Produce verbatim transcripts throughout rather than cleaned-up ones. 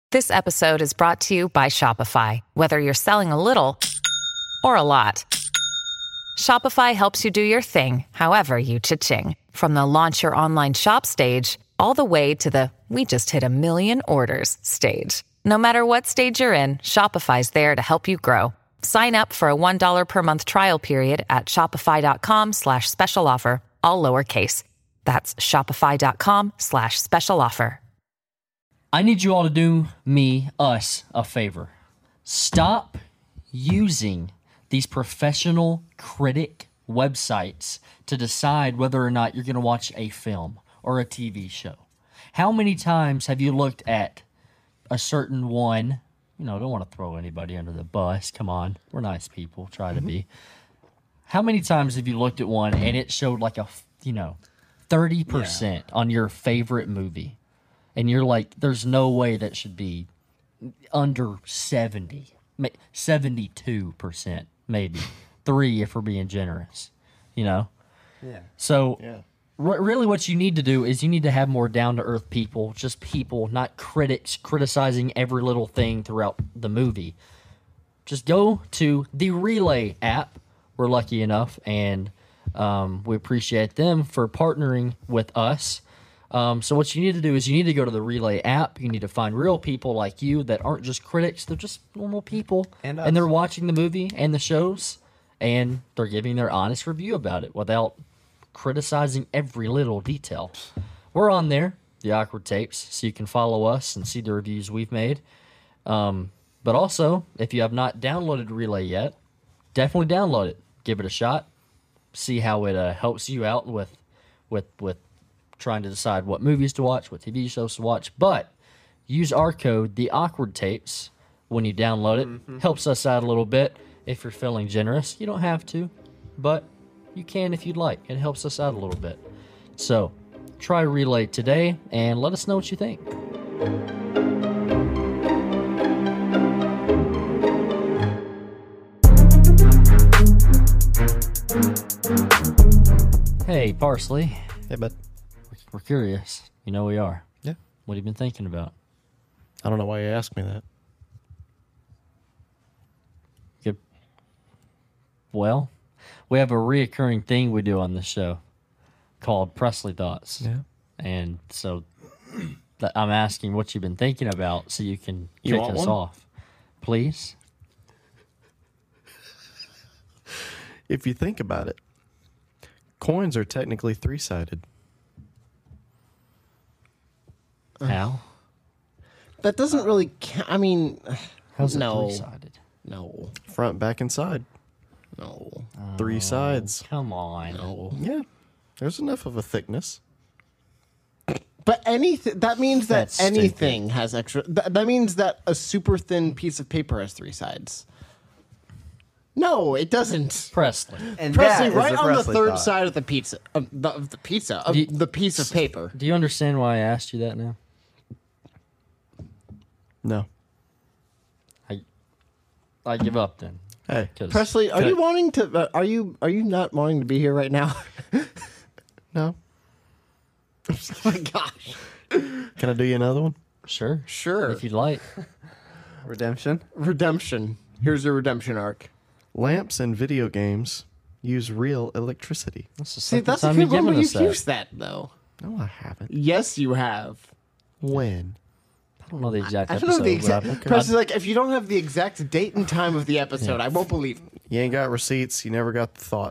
This episode is brought to you by Shopify. Whether you're selling a little or a lot, Shopify helps you do your thing, however you cha-ching. From the launch your online shop stage, all the way to the we just hit a million orders stage. No matter what stage you're in, Shopify's there to help you grow. Sign up for a one dollar per month trial period at shopify.com slash special offer, all lowercase. That's shopify.com slash special offer. I need you all to do me, us, a favor. Stop using these professional critic websites to decide whether or not you're going to watch a film or a T V show. How many times have you looked at a certain one? You know, don't want to throw anybody under the bus. Come on. We're nice people. Try to be. How many times have you looked at one and it showed like a, you know, thirty percent yeah. on your favorite movie? And you're like, there's no way that should be under seventy, seventy-two percent, maybe. Three if we're being generous, you know? Yeah. So yeah. r- really what you need to do is you need to have more down-to-earth people, just people, not critics criticizing every little thing throughout the movie. Just go to the Relay app. We're lucky enough, and um, we appreciate them for partnering with us. Um, so what you need to do is you need to go to the Relay app. You need to find real people like you that aren't just critics. They're just normal people. And, and they're watching the movie and the shows, and they're giving their honest review about it without criticizing every little detail. We're on there, the Awkward Tapes, so you can follow us and see the reviews we've made. Um, but also, if you have not downloaded Relay yet, definitely download it. Give it a shot. See how it uh, helps you out with with with trying to decide what movies to watch, what T V shows to watch. But use our code, the Awkward Tapes, when you download it. Mm-hmm. Helps us out a little bit if you're feeling generous. You don't have to, but you can if you'd like. It helps us out a little bit. So try Relay today and let us know what you think. Hey, Parsley. Hey, bud. We're curious. You know we are. Yeah. What have you been thinking about? I don't know why you asked me that. Good. Well, we have a reoccurring thing we do on this show called Presley Thoughts. Yeah. And so th- I'm asking what you've been thinking about so you can You kick want us one? off. Please? If you think about it, coins are technically three-sided. How? That doesn't really count. I mean, How's it no. three-sided? No. Front, back, and side. No. Three sides. Come on. No. Yeah. There's enough of a thickness. But anything, that means that That's anything stupid. has extra. That, that means that a super thin piece of paper has three sides. No, it doesn't. Presley. And Presley, that is right the on the Presley third thought. side of the pizza. Of the, of the pizza. Of Do you- the piece of paper. Do you understand why I asked you that now? No. I I give up then. Hey. 'Cause- Presley, are Can you I- wanting to? Uh, are you? Are you not wanting to be here right now? No. Oh my gosh. Can I do you another one? Sure. Sure. If you'd like. Redemption. Redemption. Here's your redemption arc. Lamps in video games use real electricity. That's the See, second that's a time good you've one, given but us you've that. used that though. No, I haven't. Yes, you have. When? I don't know the exact I don't episode. know the but exact. I've- Presley's like, if you don't have the exact date and time of the episode, I won't believe. It. You ain't got receipts. You never got the thought.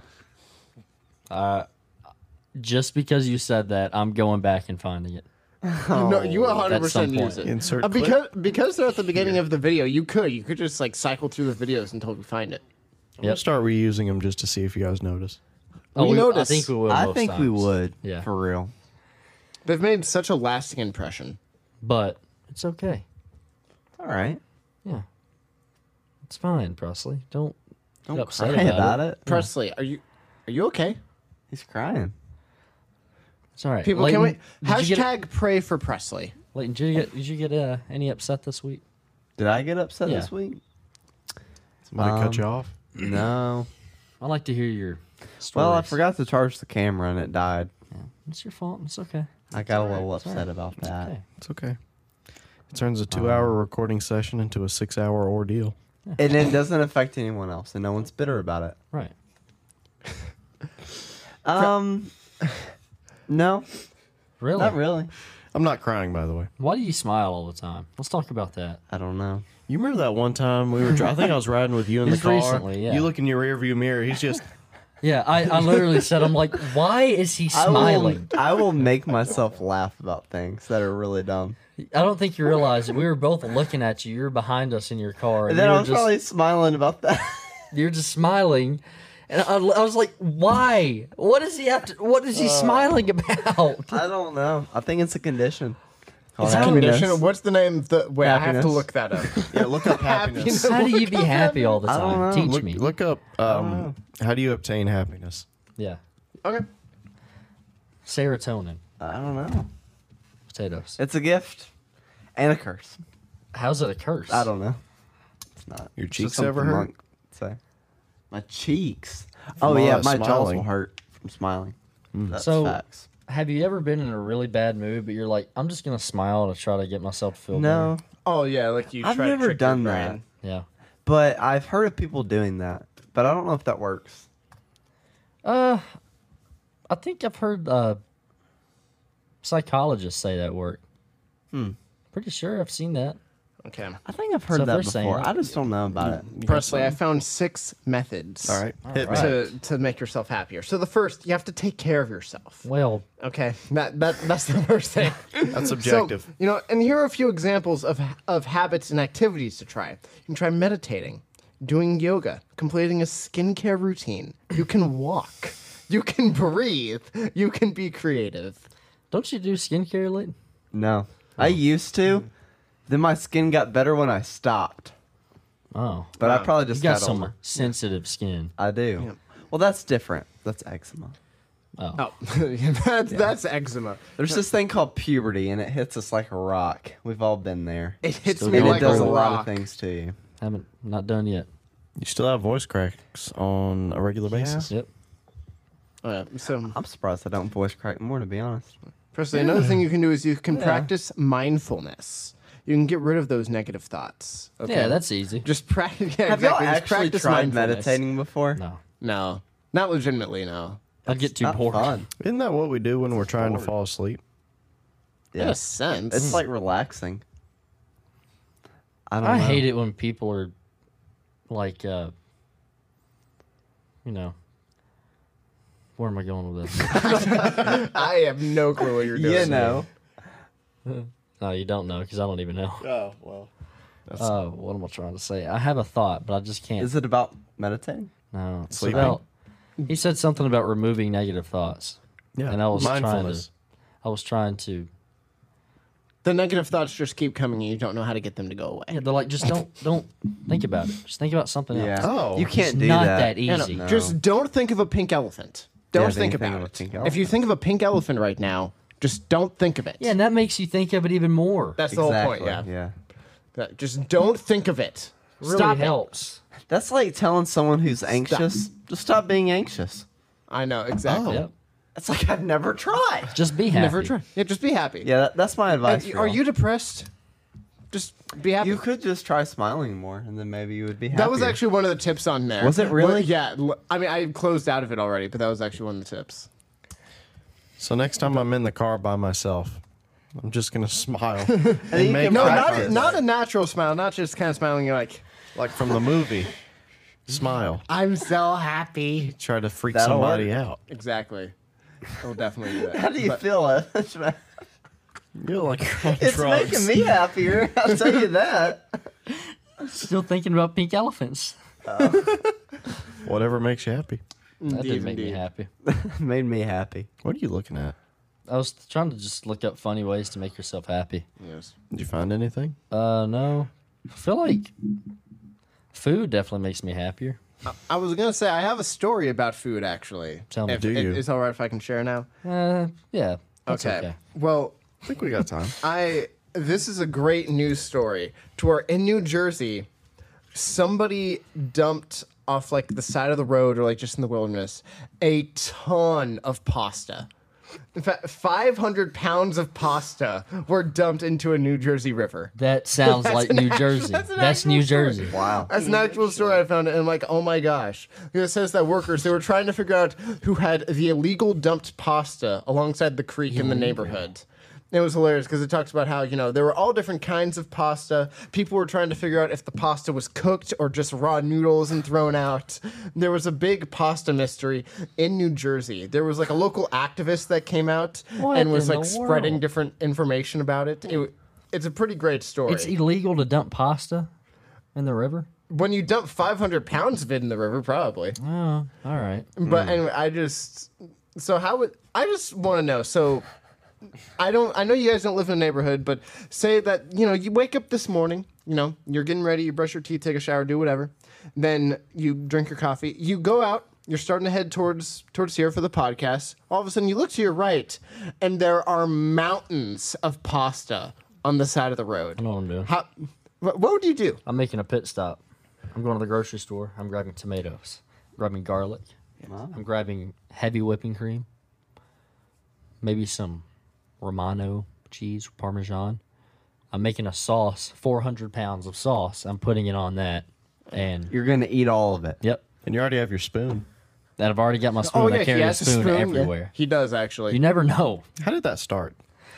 Just because you said that, I'm going back and finding it. no, you one hundred At some percent use point. it. Insert Uh, clip. because because they're at the beginning of the video, you could you could just like cycle through the videos until we find it. I'm going to start reusing them just to see if you guys notice. Oh, We we, I noticed. think we will. I most think we times. would. Yeah. For real. They've made such a lasting impression. But it's okay. All right. Yeah. It's fine, Presley. Don't Don't get upset cry about, about it. it. Presley, are you are you okay? He's crying. It's all right. People, Leighton, can we did you get, hashtag pray for Presley? Leighton, did you get, did you get uh, any upset this week? Did I get upset Yeah. this week? Somebody cut Um, you off? No. I'd like to hear your stories. Well, I forgot to charge the camera and it died. It's your fault. It's okay. I got a all right. little It's all upset right. about It's that. okay. It's okay. Turns a two-hour recording session into a six-hour ordeal. And it doesn't affect anyone else, and no one's bitter about it. Right. Um, no, Really? not really. I'm not crying, by the way. Why do you smile all the time? Let's talk about that. I don't know. You remember that one time we were? dri- I think I was riding with you in the Just car. recently, yeah. You look in your rearview mirror. He's just. Yeah, I, I literally said, I'm like, why is he smiling? I will, I will make myself laugh about things that are really dumb. I don't think you realize it. We were both looking at you. You were behind us in your car. And And then you I were was just, probably smiling about that. you're just smiling. And I, I was like, why? What does he have to, what is he smiling about? I don't know. I think it's a condition. It's Called a happiness. condition. What's the name? Of the wait, I have to Happiness. look that up. Yeah, look up happiness. How do you be happy all the I don't time? know. Teach Look, me. look up. Um, how do you obtain happiness? Yeah. Okay. Serotonin. I don't know. Potatoes. It's a gift and a curse. How's it a curse? I don't know. It's not. Your It's just cheeks ever something hurt? monk would say. My cheeks. From oh all yeah, that my jaws smiling. will hurt from smiling. That's So- facts. Have you ever been in a really bad mood, but you're like, I'm just going to smile to try to get myself to feel No, Oh yeah, like you. I've try to never trick your done brain. better? Yeah. but I've heard of people doing that. But I don't know if that works. Uh, I think I've heard uh, psychologists say that work. Hmm. Pretty sure I've seen that. Okay. I think I've heard So if they're that saying before. it- I just don't know about it. You got Presley, I something? found six methods. All right. Hit right. me. To to make yourself happier. So the first, you have to take care of yourself. Well, Okay. That that that's the first thing. That's objective. So, you know, and here are a few examples of of habits and activities to try. You can try meditating, doing yoga, completing a skincare routine. You can walk. You can breathe. You can be creative. don't you do skincare, Layton? No, I used to. Then my skin got better when I stopped. Oh. But I Wow. probably You just got got some older. sensitive skin. I do. Yeah. Well, that's different. That's eczema. Oh. Oh, that's that's eczema. There's this thing called puberty, and it hits us like a rock. We've all been there. It hits Still me going And like it does a a lot rock. of things to you. Haven't, not done yet. You still have voice cracks on a regular basis. Yep. Uh, so, I'm surprised I don't voice crack more, to be honest. Presley, another thing you can do is you can practice mindfulness. You can get rid of those negative thoughts. Okay? Yeah, that's easy. just practice. Yeah, Have exactly. y'all Just actually practice tried mindfulness. meditating before? No. No, not legitimately. No. I'd get too Not bored. fun. Isn't that what we do when we're trying to fall asleep? In Yeah. a sense, It's like relaxing. I don't I know. hate it when people are like, uh, you know, where am I going with this? I have no clue what you're doing. You know. No, you don't know because I don't even know. Oh well. Oh, what am I trying to say? I have a thought, but I just can't. Is it about meditating? no, it's Sleeping? about. He said something about removing negative thoughts, Yeah. and I was trying to. mindfulness. I was trying to. The negative thoughts just keep coming, and you don't know how to get them to go away. Yeah, they're like, just don't don't think about it. Just think about something Yeah. else. Oh. You can't It's do not that. that No, no, easy. No. Just don't think of a pink elephant. Don't Yeah, think think about of a it. pink If you elephant. think of a pink elephant right now, just don't think of it. Yeah, and that makes you think of it even more. That's the Exactly. whole point. Yeah. yeah. That- Just don't think of it. really Stop it. helps. That's like telling someone who's anxious, just stop being anxious. I know exactly. Yep. It's like I've never tried. Just be happy. Never try. Yeah, just be happy. Yeah, that, that's my advice. And for are y'all. you depressed? Just be happy. You could just try smiling more, and then maybe you would be happy. That was actually one of the tips on there. Was it really? Well, yeah. l- I mean, I closed out of it already, but that was actually one of the tips. So next time I'm in the car by myself, I'm just gonna smile you and can make No, eye not contact. not a natural smile, not just kind of smiling. You're like, like from the movie. Smile. I'm so happy. Try to freak That'll somebody work. out. Exactly. I'll definitely do that. How do you But- feel? It? You're like you're on It's drugs. making me happier. I'll tell you that. Still thinking about pink elephants. Whatever makes you happy. That Indeed, did make me indeed. happy. Made me happy. What are you looking at? I was trying to just look up funny ways to make yourself happy. Yes. Did you find anything? Uh, no. I feel like food definitely makes me happier. I was gonna say I have a story about food actually. Tell me. If, Do it- you? It's all right if I can share now. Uh, yeah. That's okay. Well, I think we got time. I this is a great news story to where in New Jersey, somebody dumped off like the side of the road or like just in the wilderness a ton of pasta. In fact, five hundred pounds of pasta were dumped into a New Jersey river. That sounds That's like an New actual- Jersey. that's an That's actual New story. Jersey. Wow. That's an actual story I found, and I'm like, oh my gosh. It says that workers, they were trying to figure out who had the illegal dumped pasta alongside the creek in the neighborhood. It was hilarious because it talks about how, you know, there were all different kinds of pasta. People were trying to figure out if the pasta was cooked or just raw noodles and thrown out. There was a big pasta mystery in New Jersey. There was like a local activist that came out What and was in like the spreading world? different information about it. it. It's a pretty great story. It's illegal to dump pasta in the river? When you dump five hundred pounds of it in the river, probably. Oh, all right. But anyway, I just so how would I just want to know? So I don't. I know you guys don't live in a neighborhood, but say that you know you wake up this morning. You know you're getting ready. You brush your teeth, take a shower, do whatever. Then you drink your coffee. You go out. You're starting to head towards towards here for the podcast. All of a sudden, you look to your right, and there are mountains of pasta on the side of the road. I know what I'm doing. How? What what would you do? I'm making a pit stop. I'm going to the grocery store. I'm grabbing tomatoes. I'm grabbing garlic. I'm grabbing heavy whipping cream. Maybe some Romano cheese, Parmesan. I'm making a sauce, four hundred pounds of sauce. I'm putting it on that. And, You're gonna eat all of it. yep. And you already have your spoon. And I've already got my spoon. I carry a spoon, everywhere. He does actually. You never know. How did that start?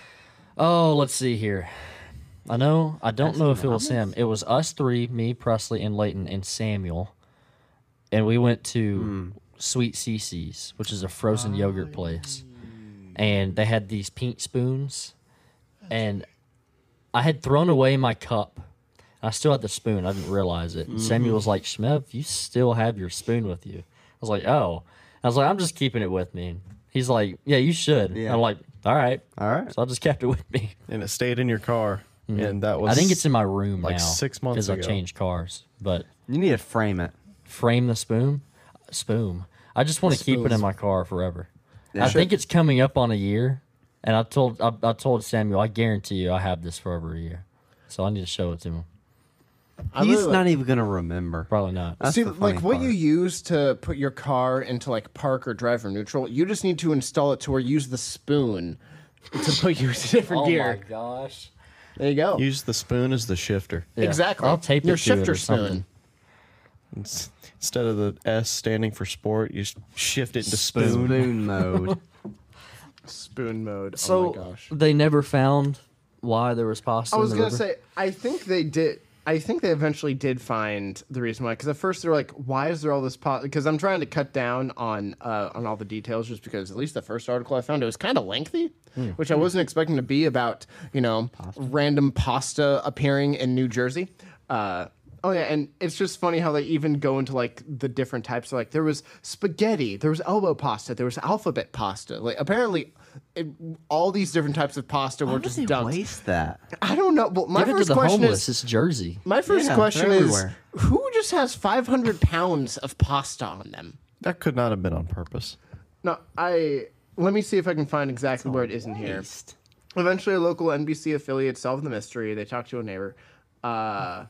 Oh, let's see here. I know. I don't know if it was him. It was us three, me, Presley, and Leighton, and Samuel. And we went to Sweet Cece's, which is a frozen yogurt place. And they had these pink spoons. And I had thrown away my cup. I still had the spoon. I didn't realize it. And Samuel was like, Shmev, you still have your spoon with you. I was like, oh. I was like, I'm just keeping it with me. And he's like, yeah, you should. Yeah. I'm like, all right. All right. So I just kept it with me. And it stayed in your car. And that was I think it's in my room like now. six months because I ago. changed cars. But You need to frame it. frame the spoon, spoon. I just want to keep it in spoons. my car forever. Yeah. I think it's coming up on a year, and I told I, I told Samuel, I guarantee you, I have this for over a year. So I need to show it to him. I He's really not like- even gonna remember. Probably not. That's See, the funny like what part. you use to put your car into like park or drive or neutral, you just need to install it to where you use the spoon to put you into different Oh gear. my gosh! There you go. Use the spoon as the shifter. Yeah. Exactly. I'll tape your it to it shifter or something. spoon. It's, instead of the S standing for sport, you just shift it to Spoon. spoon. Spoon mode. Spoon mode. So oh my gosh. they never found why there was pasta. I was in the gonna river? say, I think they did. I think they eventually did find the reason why. Because at first they were like, "Why is there all this pot?" Because I'm trying to cut down on uh, on all the details, just because at least the first article I found it was kind of lengthy, Hmm. which I wasn't expecting to be about. You know, random pasta appearing in New Jersey. Uh, oh yeah, and it's just funny how they even go into like the different types. Like there was spaghetti, there was elbow pasta, there was alphabet pasta. Like apparently. It, all these different types of pasta Why were would just they dumped. waste that? I don't know. Well, my Give it to first the question homeless. is It's Jersey. my first Yeah, question they're is everywhere. who just has five hundred pounds of pasta on them? That could not have been on purpose. No, I let me see if I can find exactly where it is in here. Waste. Eventually, a local N B C affiliate solved the mystery. They talked to a neighbor. Uh,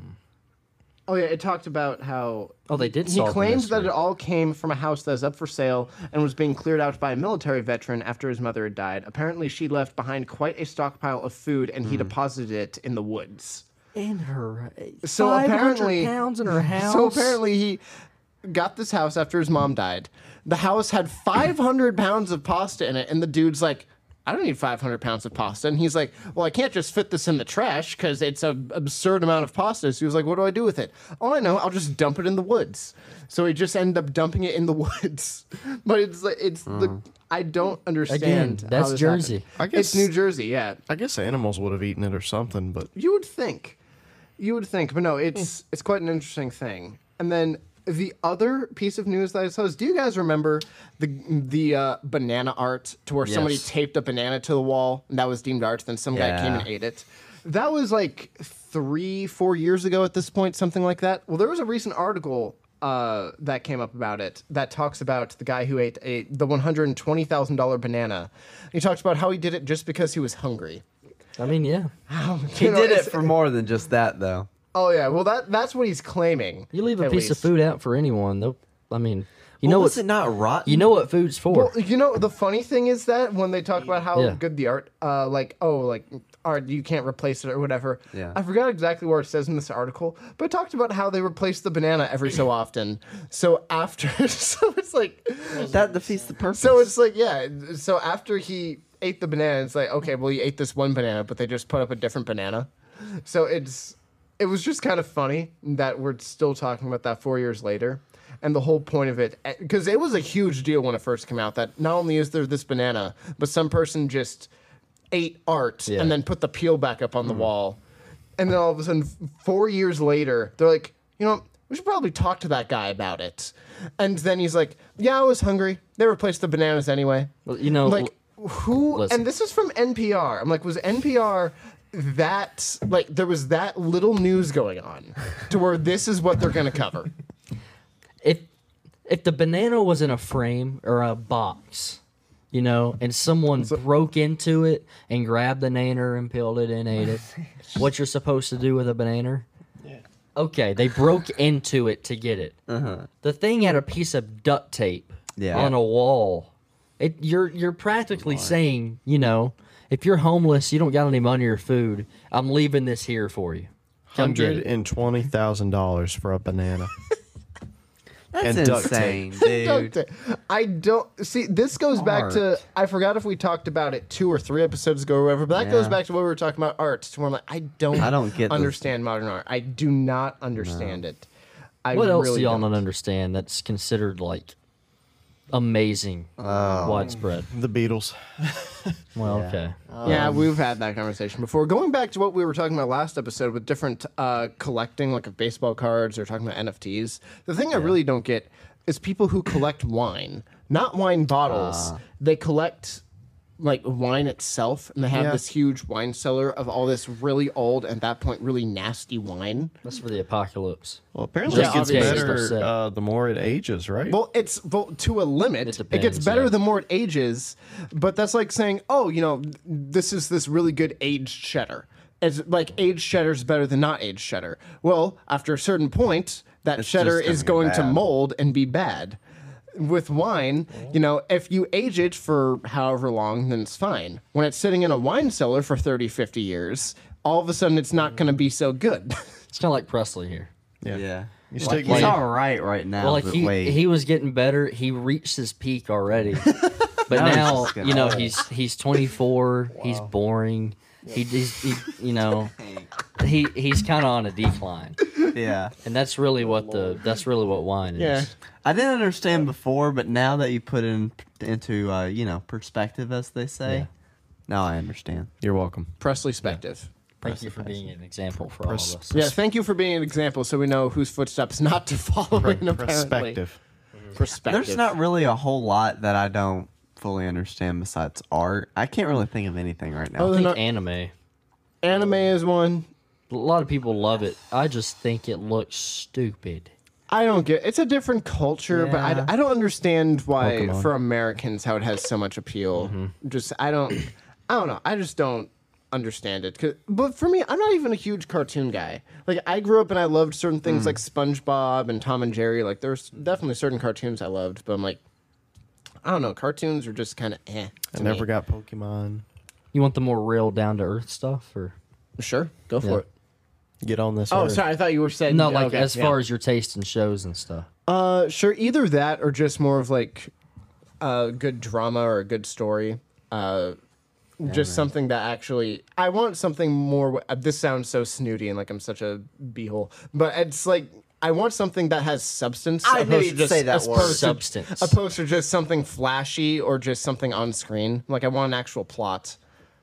Oh yeah, it talked about how Oh, they did he solve the claims that mystery. it all came from a house that was up for sale and was being cleared out by a military veteran after his mother had died. Apparently, she left behind quite a stockpile of food, and Hmm. he deposited it in the woods. In her So five hundred apparently, pounds in her house. So apparently, he got this house after his mom died. The house had five hundred pounds of pasta in it, and the dude's like, I don't need five hundred pounds of pasta. And he's like, well, I can't just fit this in the trash because it's an absurd amount of pasta. So he was like, what do I do with it? Oh, I know. I'll just dump it in the woods. So he just ended up dumping it in the woods. But it's like, it's the, I don't understand. Again, how that's this Jersey. happened. I It's guess- New Jersey, yeah. I guess animals would have eaten it or something, but You would think. You would think, but no, it's it's quite an interesting thing. And then the other piece of news that I saw is, do you guys remember the the uh, banana art to where somebody Yes. taped a banana to the wall and that was deemed art, then some guy came Yeah. and ate it? That was like three, four years ago at this point, something like that. Well, there was a recent article uh, that came up about it that talks about the guy who ate a, the one hundred twenty thousand dollars banana. He talks about how he did it just because he was hungry. I mean, yeah. He You know, did it it's- for more than just that, though. Oh yeah, well that that's what he's claiming. You leave a at piece of least. food out for anyone, they'll. I mean, You know well, was what? it not rotten? You know what food's for? Well, you know, the funny thing is that when they talk about how Yeah. good the art, uh, like, oh, like, art, you can't replace it or whatever. Yeah. I forgot exactly where it says in this article, but it talked about how they replace the banana every so often. So after, so it's like, that defeats the purpose. so it's like, yeah. So after he ate the banana, it's like, okay, well, he ate this one banana, but they just put up a different banana. So it's, it was just kind of funny that we're still talking about that four years later. And the whole point of it, because it was a huge deal when it first came out, that not only is there this banana, but some person just ate art Yeah. and then put the peel back up on the wall. And then all of a sudden, four years later, they're like, you know, we should probably talk to that guy about it. And then he's like, yeah, I was hungry. They replaced the bananas anyway. Well, you know, Like, who, listen. and this is from N P R. I'm like, was N P R that, like, there was that little news going on to where this is what they're going to cover? if if the banana was in a frame or a box, you know, and someone broke into it and grabbed the nanner and peeled it and ate it, what you're supposed to do with a banana? Yeah. Okay, they broke into it to get it. Uh-huh. The thing had a piece of duct tape Yeah. on a wall. It you're you're practically saying, you know, if you're homeless, you don't got any money or food, I'm leaving this here for you. Come get Hundred it. and twenty thousand dollars for a banana. That's and duct insane, Duct dude. tape. I don't see. This goes back to. Art. I forgot if we talked about it two or three episodes ago or whatever. But that goes Yeah. back to what we were talking about art. To where I'm like, I don't. I don't get this. understand modern art. I do not understand it. I What else really do y'all don't. not understand that's considered like amazing, Oh. widespread? The Beatles. Well, Yeah. okay. Yeah, we've had that conversation before. Going back to what we were talking about last episode with different uh, collecting, like of baseball cards or talking about N F Ts. The thing I really don't get is people who collect wine, not wine bottles. They collect like wine itself, and they have Yeah. this huge wine cellar of all this really old, and at that point, really nasty wine. That's for the apocalypse. Well, apparently Yeah, it gets obviously. better Stuff uh, the more it ages, right? Well, it's well, to a limit. It It, gets depends, better yeah. the more it ages, but that's like saying, oh, you know, this is this really good aged cheddar. It's like aged cheddar is better than not aged cheddar. Well, after a certain point, that It's cheddar just is gonna going get to bad. mold and be bad. With wine, you know, if you age it for however long, then it's fine. When it's sitting in a wine cellar for thirty, fifty years, all of a sudden it's not going to be so good. It's kind of like Presley here. yeah. Yeah. You Like, stick he's with all right right now. Well, like but he wait. he was getting better. He reached his peak already, but Now he's now just getting you know old. he's he's twenty-four. He's boring. He, he's he, you know he he's kind of on a decline, yeah. and that's really what the that's really what wine is. Yeah. I didn't understand before, but now that you put it in into uh, you know perspective, as they say, Yeah. now I understand. You're welcome. Presley Spective. Thank you for being an example for all of us. Yeah, thank you for being an example so we know whose footsteps not to follow in, apparently. Perspective. Perspective. There's not really a whole lot that I don't fully understand besides art. I can't really think of anything right now. Oh, I they're think not- anime. Anime is one. A lot of people love it. I just think it looks stupid. I don't get. It's a different culture, but Yeah. I, I don't understand why Pokemon. for Americans how it has so much appeal. Just I don't. I don't know. I just don't understand it. 'Cause- But for me, I'm not even a huge cartoon guy. Like I grew up and I loved certain things like SpongeBob and Tom and Jerry. Like there's definitely certain cartoons I loved, but I'm like, I don't know. Cartoons are just kind of eh. I to never me. got Pokemon. You want the more real, down to earth stuff, or Sure, go for Yeah. it. Get on this. Oh, earth. sorry. I thought you were saying no? Like okay, as yeah. far as your taste in shows and stuff. Uh, sure. Either that or just more of like a good drama or a good story. Uh, just something that actually. I want something more. Uh, this sounds so snooty and like I'm such a beehole, but it's like I want something that has substance. I knew opposed to you'd just, say that as word. opposed to- Substance. opposed to just something flashy or just something on screen. Like I want an actual plot.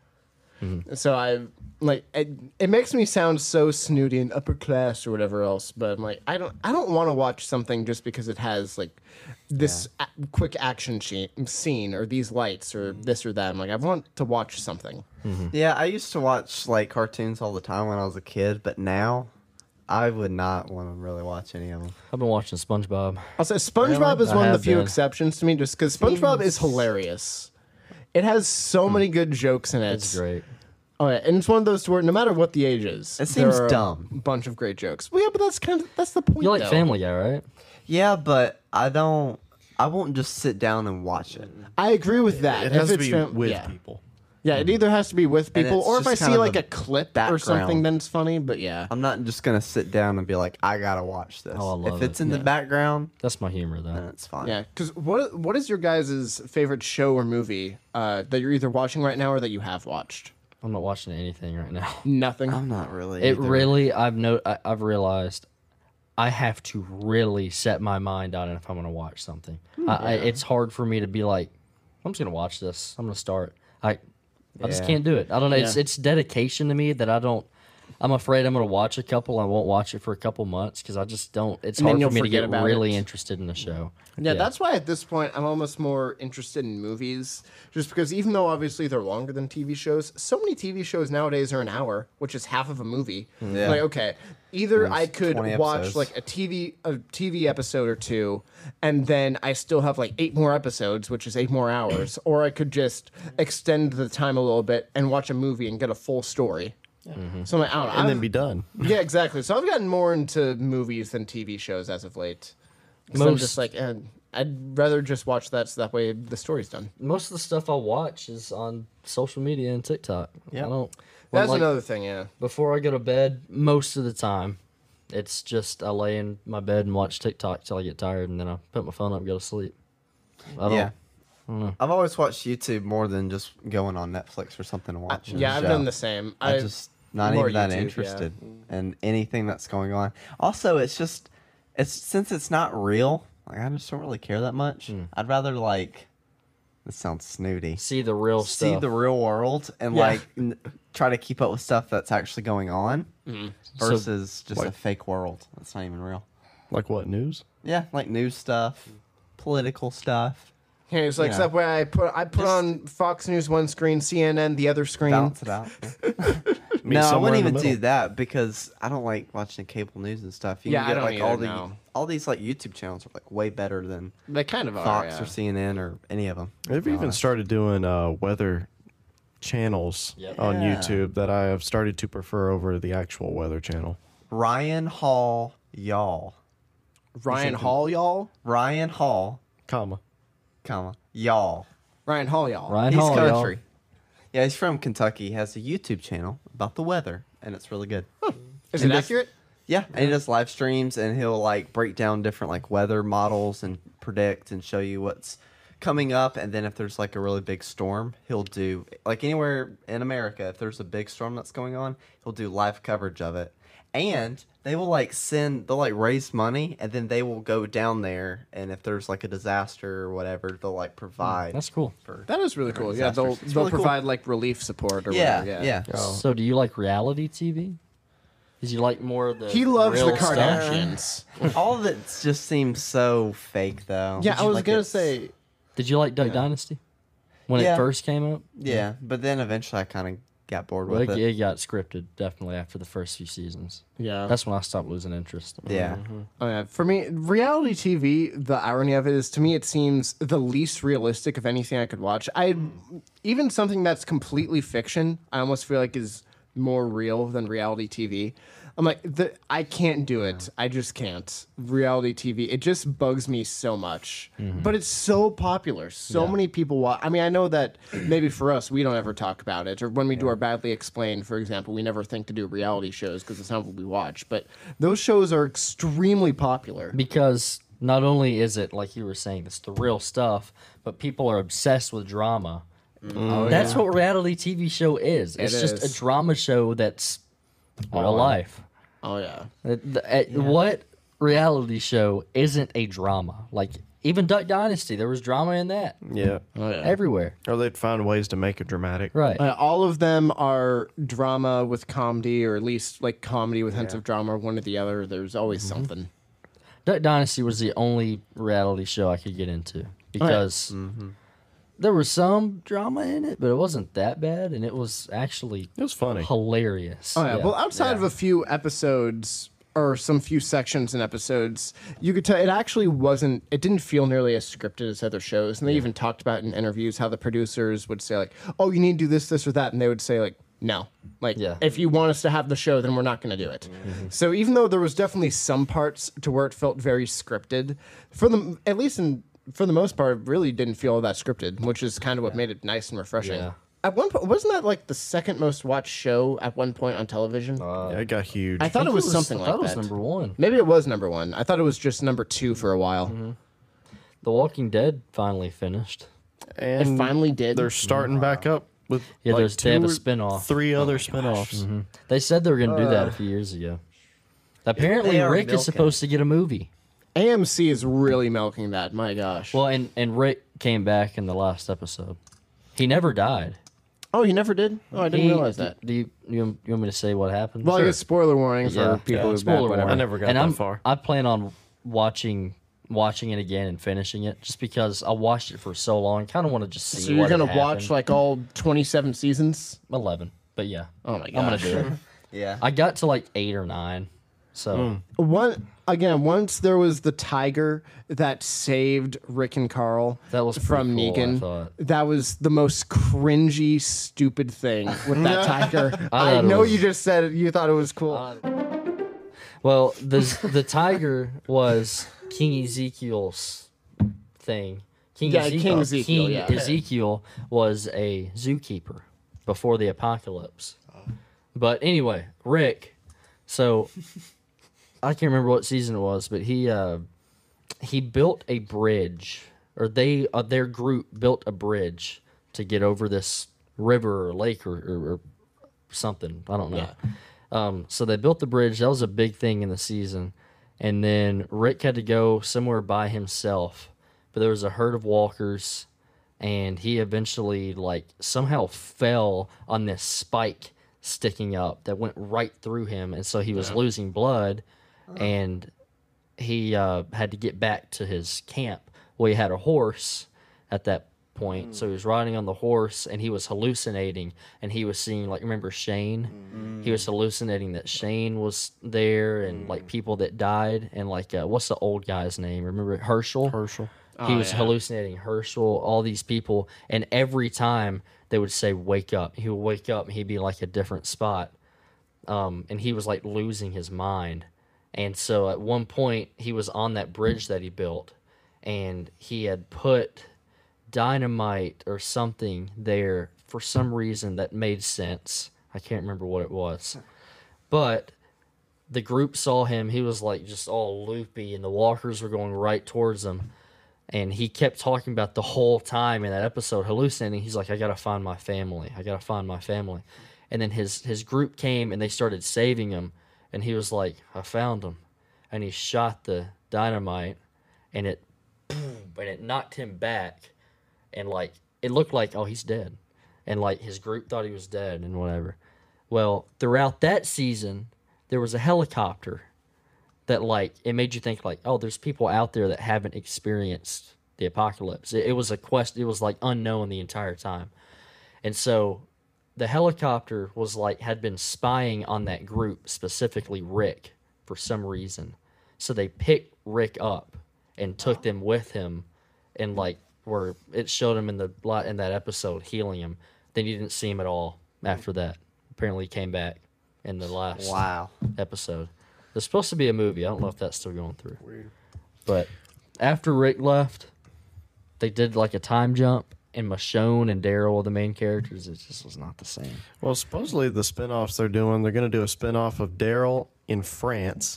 So I like it, it makes me sound so snooty and upper class or whatever else, but I'm like I don't I don't want to watch something just because it has like this a- quick action she- scene or these lights or this or that. I'm like I want to watch something. Yeah, I used to watch like cartoons all the time when I was a kid, but now I would not want to really watch any of them. I've been watching SpongeBob. I'll say SpongeBob is I one of have the few been. exceptions to me, just because SpongeBob is hilarious. It has so many good jokes in it. It's great. Oh yeah, and it's one of those to where no matter what the age is, It there seems are dumb. A bunch of great jokes. Well, yeah, but that's kind of that's the point. You like though. Family Guy, right? Yeah, but I don't I won't just sit down and watch it. I agree with that. It If has to it's be fam- with yeah. people. Yeah, it either has to be with And people, it's or if I just see kind of like a a clip or something, background. then it's funny. But yeah, I'm not just gonna sit down and be like, I gotta watch this. Oh, I love if it's it. in the background, That's my humor, though. then it's fine. yeah. Because what what is your guys' favorite show or movie uh, that you're either watching right now or that you have watched? I'm not watching anything right now. Nothing. I'm not really. It either. really, I've no, I, I've realized, I have to really set my mind on it if I'm going to watch something. I, I, it's hard for me to be like, I'm just going to watch this. I'm going to start. I, I just Yeah. can't do it. I don't know. It's Yeah. it's dedication to me that I don't. I'm afraid I'm going to watch a couple. I won't watch it for a couple months because I just don't. It's And then hard you'll for me to forget get about really it. interested in the show. Yeah, that's why at this point I'm almost more interested in movies, just because even though obviously they're longer than T V shows, so many T V shows nowadays are an hour, which is half of a movie. Yeah. Like, okay, either There's I could twenty watch episodes. like a T V a T V episode or two, and then I still have like eight more episodes, which is eight more hours, or I could just extend the time a little bit and watch a movie and get a full story. So I'm like, I don't know. And I've- then be done. yeah, exactly. So I've gotten more into movies than T V shows as of late. 'Cause I'm Most- just like, eh, I'd rather just watch that so that way the story's done. Most of the stuff I watch is on social media and TikTok. Yeah. I don't. when, That's like, another thing, yeah. Before I go to bed, most of the time, it's just I lay in my bed and watch TikTok till I get tired, and then I put my phone up and go to sleep. I don't. Yeah. I've always watched YouTube more than just going on Netflix or something to watch. a Yeah, I've show. done the same. I I've- just not more even that YouTube, yeah. interested in anything that's going on. Also, it's just it's since it's not real. Like I just don't really care that much. Hmm. I'd rather like this sounds snooty. See the real See stuff. the real world and Yeah. like n- try to keep up with stuff that's actually going on So- versus just a Like- fake world that's not even real. Like what, news? Yeah, like news stuff, political stuff. Yeah, it's like Yeah. stuff where I put I put Just- on Fox News one screen, C N N the other screen. Balance it out. Meet No, I somewhere wouldn't in the even do middle. that because I don't like watching cable news and stuff. You Yeah, can I get don't like all either, the no. all these like YouTube channels are like way better than They kind of are. Fox yeah. or C N N or any of them. They've even started doing uh, weather channels Yep. on Yeah. YouTube that I have started to prefer over the actual weather channel. Ryan Hall, y'all. Ryan Hall, y'all. Ryan Hall, Comma. comma y'all. Ryan Hall, y'all. Ryan He's Hall, y'all. country. Yeah, he's from Kentucky. He has a YouTube channel about the weather, and it's really good. Is And it this- accurate? Yeah, and he does live streams, and he'll like break down different like weather models and predict and show you what's coming up. And then if there's like a really big storm, he'll do like anywhere in America. If there's a big storm that's going on, he'll do live coverage of it. And they will like send, they'll like raise money, and then they will go down there. And if there's like a disaster or whatever, they'll like provide. That's cool. For, That is really cool. Yeah, disasters. they'll It's they'll really cool. provide like relief support or yeah, whatever. yeah, So, do you like reality T V? Did you like more of the? He loves the real stuff? Kardashians. All of it just seems so fake, though. Yeah, I was Like, gonna it's- say. Did you like Duck Dynasty when Yeah. it first came out? Yeah, but then eventually I kind of got bored Well, with it, it. it got scripted definitely after the first few seasons. Yeah. That's when I stopped losing interest. Yeah. Oh yeah, for me, reality T V. The irony of it is, to me, it seems the least realistic of anything I could watch. I even something that's completely fiction, I almost feel like is more real than reality T V. I'm like, the, I can't do it. I just can't. Reality T V, it just bugs me so much. But it's so popular. So Yeah. many people watch. I mean, I know that maybe for us, we don't ever talk about it. Or when we do our Badly Explained, for example, we never think to do reality shows because it's not what we watch. But those shows are extremely popular. Because not only is it like you were saying, it's the real stuff, but people are obsessed with drama. That's what reality T V show is. It's It just is. a drama show that's real life. Oh, yeah. Uh, the- uh, What reality show isn't a drama? Like even Duck Dynasty, there was drama in that Yeah. Oh, yeah. everywhere. Or they'd find ways to make it dramatic. Right. Uh, all of them are drama with comedy, or at least like comedy with hints of drama, one or the other. There's always something. Duck Dynasty was the only reality show I could get into because there was some drama in it, but it wasn't that bad, and it was actually It was funny. hilarious. Oh yeah. Well, outside of a few episodes or some few sections in episodes, you could tell it actually wasn't. It didn't feel nearly as scripted as other shows. And they even talked about in interviews how the producers would say like, "Oh, you need to do this, this, or that," and they would say like, "No, like Yeah. if you want us to have the show, then we're not going to do it." So even though there was definitely some parts to where it felt very scripted, for the at least in for the most part, really didn't feel that scripted, which is kind of what made it nice and refreshing. Yeah. At one point, wasn't that like the second most watched show at one point on television? Uh, Yeah, it got huge. I thought think it was something I like thought it was that. number one. Maybe it was number one. I thought it was just number two for a while. Mm-hmm. The Walking Dead finally finished. It and finally did. they're starting back up with Yeah, like there's- they have a two or spin-off. three other spin-offs. They said they were going to do that a few years ago. Apparently, They are Rick milking is supposed to get a movie. A M C is really milking that. My gosh. Well, and, and Rick came back in the last episode. He never died. oh, he never did. Oh, I didn't He- realize that. Do you, you, you want me to say what happened? Well, I guess spoiler warning for Yeah. people Yeah, who spoiler back whatever. I never got and that I'm, far. I plan on watching watching it again and finishing it just because I watched it for so long. Kind of want to just see. So you're what gonna had watch happened. like all twenty-seven seasons? eleven, but yeah. Oh my I'm gonna gosh. do it. Yeah. I got to like eight or nine, so One again, once there was the tiger that saved Rick and Carl That was pretty from cool, I Negan. thought. That was the most cringy, stupid thing with that tiger. I I thought it know was- you just said it, you thought it was cool. well, the the tiger was King Ezekiel's thing. King Yeah, Ezekiel, King Ezekiel, King yeah. Ezekiel was a zookeeper before the apocalypse. But anyway, Rick. So I can't remember what season it was, but he uh, he built a bridge, or they uh, their group built a bridge to get over this river or lake or, or, or something. I don't know. Um, so they built the bridge. That was a big thing in the season. And then Rick had to go somewhere by himself, but there was a herd of walkers, and he eventually like somehow fell on this spike sticking up that went right through him, and so he was losing blood, and he uh, had to get back to his camp. Well, he had a horse at that point, so he was riding on the horse, and he was hallucinating, and he was seeing, like, remember Shane? He was hallucinating that Shane was there, and like people that died, and like uh, what's the old guy's name? Remember Herschel? Herschel. He was hallucinating Herschel, all these people, and every time they would say "wake up," he would wake up and he'd be like a different spot, um, and he was like losing his mind. And so at one point he was on that bridge that he built, and he had put dynamite or something there for some reason that made sense. I can't remember what it was, but the group saw him. He was like just all loopy, and the walkers were going right towards him. And he kept talking about the whole time in that episode, hallucinating. He's like, I gotta find my family. I gotta find my family. And then his his group came and they started saving him. And he was like, I found him. And he shot the dynamite, and it boom, and it knocked him back. And like it looked like, oh, he's dead. And like his group thought he was dead and whatever. Well, throughout that season, there was a helicopter that like it made you think like, oh, there's people out there that haven't experienced the apocalypse. It, it was a quest. It was like unknown the entire time, and so the helicopter was like had been spying on that group, specifically Rick, for some reason. So they picked Rick up and took them with him, and like where it showed him in the in that episode healing him. Then you didn't see him at all after that. Apparently, he came back in the last Wow. episode. There's supposed to be a movie. I don't know if that's still going through. Weird. But after Rick left, they did like a time jump, and Michonne and Daryl are the main characters. It just was not the same. Well, supposedly the spin-offs they're doing, they're going to do a spin-off of Daryl in France.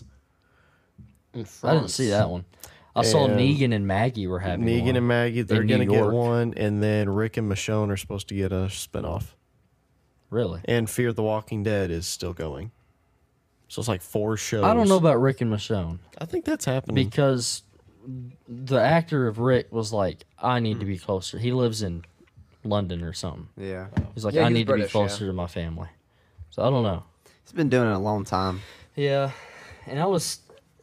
In I didn't France. see that one. I saw And Negan and Maggie were having Negan one. and Maggie, they're New going to get York. one, and then Rick and Michonne are supposed to get a spin-off. Really? And Fear the Walking Dead is still going. So it's like four shows. I don't know about Rick and Michonne I think that's happening. because the actor of Rick was like, I need to be closer. He lives in London or something. Yeah. He's like, Yeah, I he's need British, to be closer yeah. to my family. So I don't know. He's been doing it a long time. Yeah, and I was,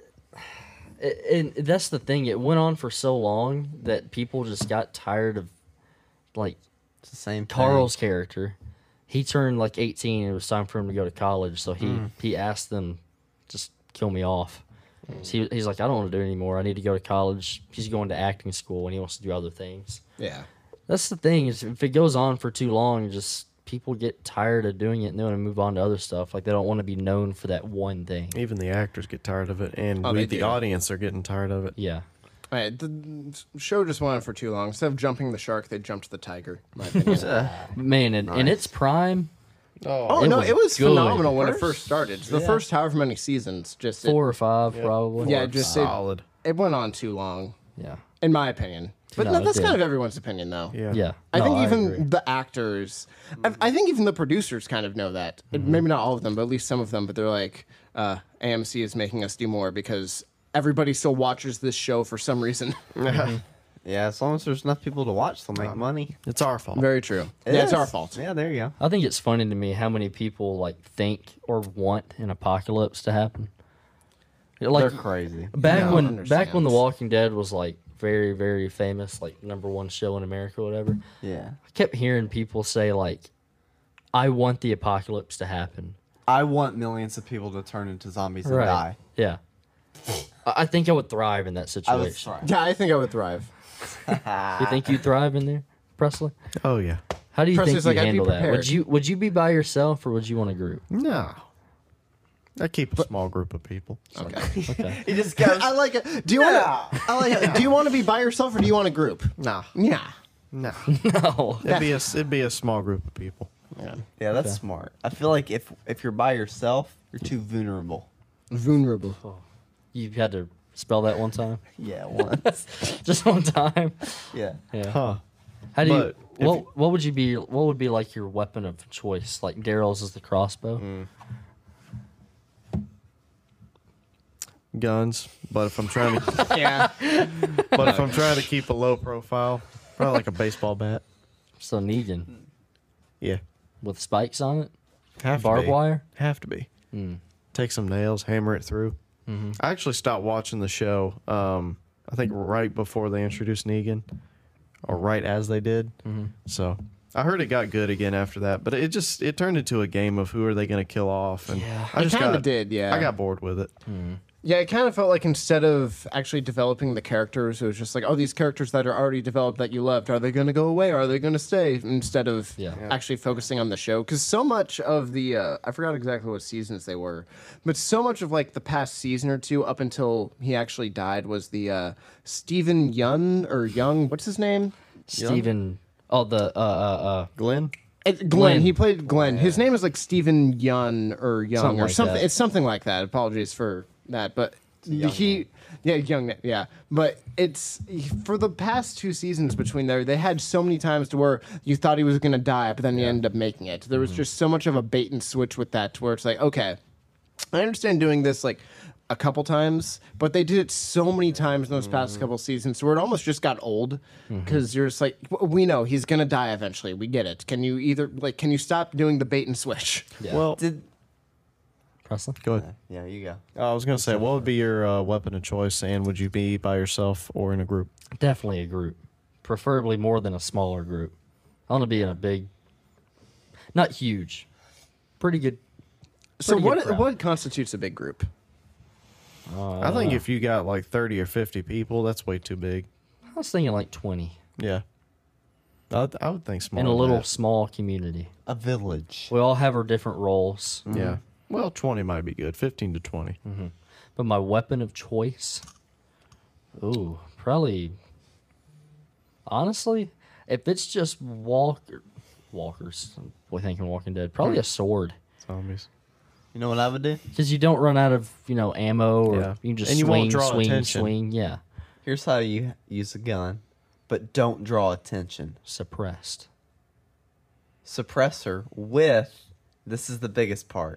and that's the thing. It went on for so long that people just got tired of, like, It's the same thing. Carl's character. He turned like eighteen. And it was time for him to go to college, so he Mm. he asked them, just kill me off. So he, he's like, I don't want to do it anymore. I need to go to college. He's going to acting school, and he wants to do other things. Yeah. That's the thing, is if it goes on for too long, just people get tired of doing it and they want to move on to other stuff. Like, they don't want to be known for that one thing. Even the actors get tired of it, and Oh, we, they the do. audience, are getting tired of it. Yeah. Right, the show just went on for too long. Instead of jumping the shark, they jumped the tiger. In my opinion. Man, in, in its prime, oh it no, was it was good. phenomenal when it first started. The Yeah. first however many seasons, just it- four or five probably. yeah, just it, Solid. it went on too long, yeah, in my opinion. But No, no, it that's did. kind of everyone's opinion, though. Yeah. yeah. I No, think even agree. the actors, I, I think even the producers kind of know that. Mm-hmm. Maybe not all of them, but at least some of them. But they're like, uh, A M C is making us do more because everybody still watches this show for some reason. Yeah, as long as there's enough people to watch, they'll make money. It's our fault. Very true. It yeah, it's is. our fault. Yeah, there you go. I think it's funny to me how many people like think or want an apocalypse to happen. Like They're crazy. back Yeah, when understands. back when The Walking Dead was like very very famous, like number one show in America, or whatever. Yeah. I kept hearing people say like, "I want the apocalypse to happen." I want millions of people to turn into zombies and Right? die. Yeah. I I think I would thrive in that I situation. would try. Yeah, I think I would thrive. You think you'd thrive in there, Presley? Oh yeah. How do you Presley's think like, you I'd be handle that? Would prepared. you would you be by yourself or would you want a group? No. I keep a small group of people. Okay. Okay. He just goes. I like it. Do you want to? I like it. Do you want to be by yourself or do you want a group? Nah. Yeah. No. No. It'd be a it'd be a small group of people. Yeah. Yeah, that's smart. I feel like if if you're by yourself, you're too vulnerable. Vulnerable. You had to spell that one time, Yeah, once. just one time. yeah. Yeah. Huh. How do you? But if What you- What would you be? What would be like your weapon of choice? Like Daryl's is the crossbow. Mm. Guns. But if I'm trying to Yeah. but if I'm trying to keep a low profile, probably like a baseball bat. So Negan Yeah. with spikes on it, Have to barbed be. wire. Have to be. Mm. Take some nails, hammer it through. Mm-hmm. I actually stopped watching the show. Um, I think right before they introduced Negan, or right as they did. Mm-hmm. So I heard it got good again after that, but it just it turned into a game of who are they going to kill off, and Yeah. I It just kinda got did, yeah. I got bored with it. Yeah, it kind of felt like instead of actually developing the characters, it was just like, oh, these characters that are already developed that you loved, are they going to go away? Or are they going to stay? Instead of Yeah. Yeah. actually focusing on the show. Because so much of the, uh, I forgot exactly what seasons they were, but so much of like the past season or two up until he actually died was the uh, Stephen Young or Young, what's his name? Stephen. Oh, the uh uh uh. Glenn, It, Glenn. Glenn. He played Glenn. His name is like Stephen Young or Young Something or like something. that. It's something like that. Apologies for that, but he, yeah, Young, yeah. But it's for the past two seasons between there, they had so many times to where you thought he was gonna die, but then he ended up making it. There was Mm-hmm. just so much of a bait and switch with that, to where it's like, okay, I understand doing this like a couple times, but they did it so many times in those Mm-hmm. past couple seasons where it almost just got old because you're just like, "W- we know he's gonna die eventually. We get it. Can you either like, can you stop doing the bait and switch? Yeah. well, Did Presley. go ahead. yeah, you go. I was going to say, what would be your uh, weapon of choice, and would you be by yourself or in a group? Definitely a group, preferably more than a smaller group. I want to be in a big, not huge, pretty good. So pretty good what crowd. what constitutes a big group? I think if you got like thirty or fifty people, that's way too big. I was thinking like twenty Yeah, I would, I would think small. in a than little that. small community. A village. We all have our different roles. Yeah. Well, twenty might be good. Fifteen to twenty. But my weapon of choice, ooh, probably. Honestly, if it's just walker, walkers, we're thinking Walking Dead, probably a sword, Zombies. You know what I would do? because you don't run out of you know ammo, or Yeah. you can just And you swing, won't draw swing, attention. swing. Yeah, Here's how you use a gun, but don't draw attention. suppressed. Suppressor with, this is the biggest part.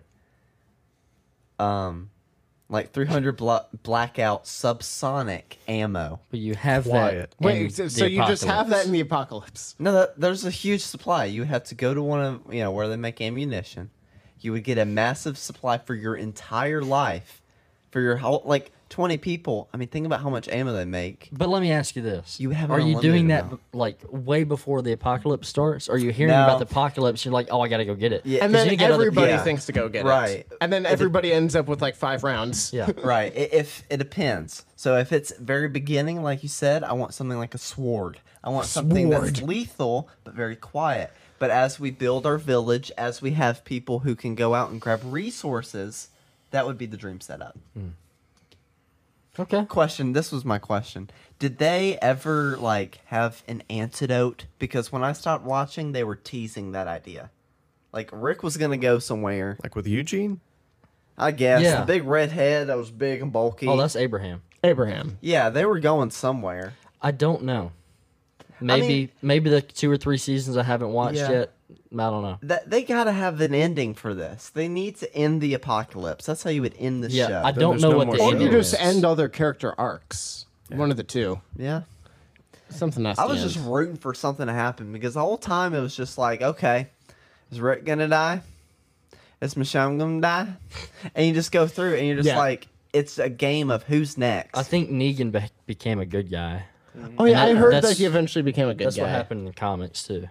Um, like three hundred bla- blackout subsonic ammo. But you have Quiet. that. in Wait, so, the so you just have that apocalypse. in the apocalypse? No, that, there's a huge supply. You have to go to one of, you know, where they make ammunition. You would get a massive supply for your entire life, for your whole, like twenty people. I mean, think about how much ammo they make. But let me ask you this: You have an Are you doing unlimited that amount. like way before the apocalypse starts? Or are you hearing No. about the apocalypse? You're like, oh, I gotta go get it. Yeah, And 'Cause then you get other everybody people- thinks to go get Right. it. And then everybody ends up with like five rounds. Yeah. Right. I- If it depends. So if it's very beginning, like you said, I want something like a sword. I want something that's Sword. lethal but very quiet. But as we build our village, as we have people who can go out and grab resources, that would be the dream setup. Okay. Question. This was my question. Did they ever like have an antidote? Because when I stopped watching, they were teasing that idea. Like Rick was gonna go somewhere. Like with Eugene? I guess Yeah. the big red head that was big and bulky. Oh, that's Abraham. Abraham. yeah. They were going somewhere. I don't know. Maybe mean- maybe the two or three seasons I haven't watched Yeah. yet. I don't know. That they gotta have an ending for this. They need to end the apocalypse. That's how you would end the Yeah, show. I don't there's know no what more the Or show. ending you just is. end other character arcs. One of the two. yeah. Something that's I the was end. just rooting for something to happen because the whole time it was just like, okay, is Rick gonna die? Is Michonne gonna die? And you just go through and you're just Yeah. like, it's a game of who's next. I think Negan be- became a good guy. Oh yeah, And I that- heard that's- that he eventually became a good That's guy. what happened in the comics too.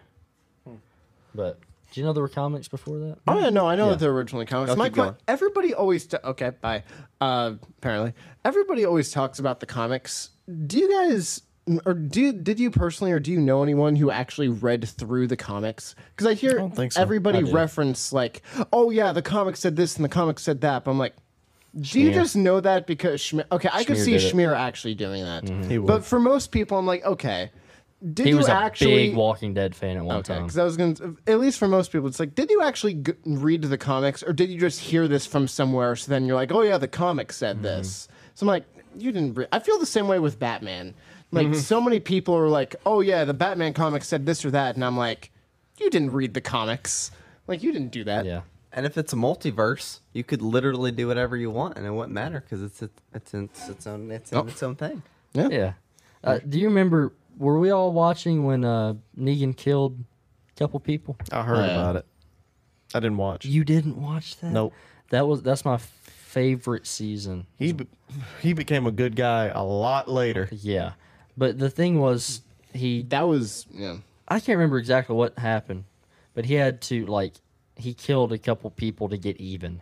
But do you know there were comics before that? Oh yeah, no, I know Yeah. that they're originally comics. I'll My keep que- going. everybody always ta- okay, bye. Uh, apparently, everybody always talks about the comics. Do you guys, or do you, did you personally, or do you know anyone who actually read through the comics? Because I hear don't think so. everybody I do. reference like, oh yeah, the comic said this and the comic said that. But I'm like, do you Schmear. just know that because Schmear? Okay, I could Schmear see did it. Schmear actually doing that. He would. But for most people, I'm like, okay, did He you was a actually? big Walking Dead fan at one Okay, time. because I was going to, at least for most people, it's like, did you actually g- read the comics or did you just hear this from somewhere? So then you're like, oh yeah, the comic said Mm-hmm. this. So I'm like, you didn't re-. I feel the same way with Batman. Like, so many people are like, oh yeah, the Batman comic said this or that. And I'm like, you didn't read the comics. Like, you didn't do that. Yeah. and if it's a multiverse, you could literally do whatever you want, and it wouldn't matter because it's it, it's in it's its own it's in Oh. its own thing. Yeah. Yeah. Uh, do you remember? Were we all watching when uh, Negan killed a couple people? I heard Oh, yeah. about it. I didn't watch. You didn't watch that? Nope. That was that's my favorite season. He be- he became a good guy a lot later. Yeah, but the thing was, he That was, yeah. I can't remember exactly what happened, but he had to like he killed a couple people to get even,